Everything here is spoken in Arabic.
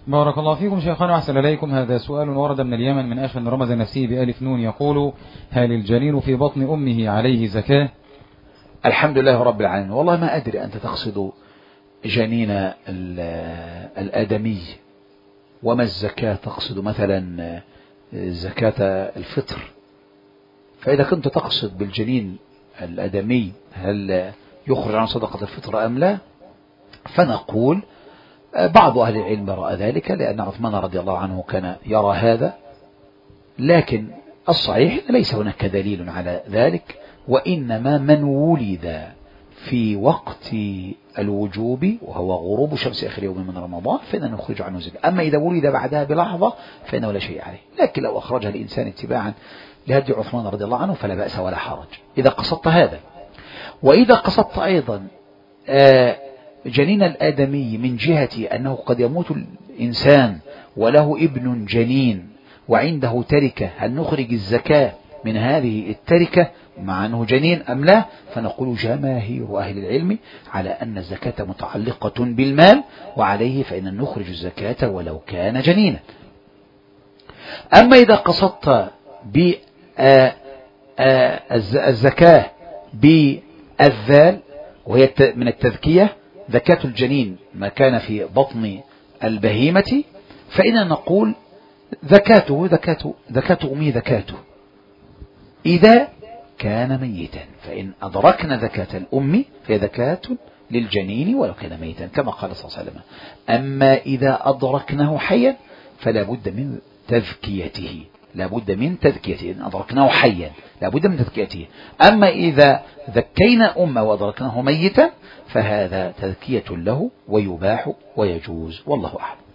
بارك الله فيكم شيخنا وأحسن إليكم. هذا سؤال ورد من اليمن من أخ رمز نفسه بألف نون يقول: هل الجنين في بطن أمه عليه زكاة؟ الحمد لله رب العالمين. والله ما أدري أنت تقصد جنين الآدمي وما الزكاة، تقصد مثلا زكاة الفطر؟ فإذا كنت تقصد بالجنين الآدمي هل يخرج عن صدقة الفطر أم لا، فنقول بعض أهل العلم رأى ذلك، لأن عثمان رضي الله عنه كان يرى هذا، لكن الصحيح ليس هناك دليل على ذلك، وإنما من ولد في وقت الوجوب وهو غروب شمس آخر يوم من رمضان فإننا نخرج عنه زكاة. أما إذا ولد بعدها بلحظة فإنه لا شيء عليه، لكن لو أخرجها الإنسان اتباعا لهدي عثمان رضي الله عنه فلا بأس ولا حرج إذا قصدت هذا. وإذا قصدت أيضا جنين الآدمي من جهة أنه قد يموت الإنسان وله ابن جنين وعنده تركة، هل نخرج الزكاة من هذه التركة مع أنه جنين أم لا؟ فنقول جماهير أهل العلم على أن الزكاة متعلقة بالمال، وعليه فإن نخرج الزكاة ولو كان جنينا. أما إذا قصدت بالزكاة بالذال وهي من التذكية، زكاة الجنين ما كان في بطن البهيمة، فإننا نقول زكاة أمي زكاته إذا كان ميتا، فإن أدركنا زكاة الأم فهي زكاة للجنين ولو كان ميتا كما قال صلى الله عليه وسلم. أما إذا أدركناه حيا فلا بد من تذكيته، إن أدركناه حيا لا بد من تذكيته. أما إذا ذكينا أمه وأدركناه ميتا فهذا تذكية له ويباح ويجوز، والله أعلم.